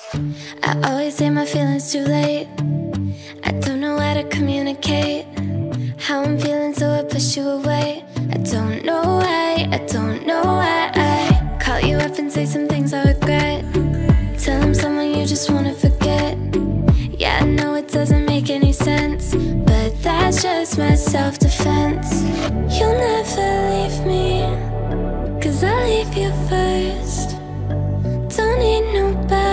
I always say my feelings too late. I don't know how to communicate how I'm feeling, so I push you away. I don't know why, I don't know why. I call you up and say some things I regret. Tell I'm someone you just wanna forget. Yeah, I know it doesn't make any sense, but that's just my self-defense. You'll never leave me, 'cause I'll leave you first. Don't need nobody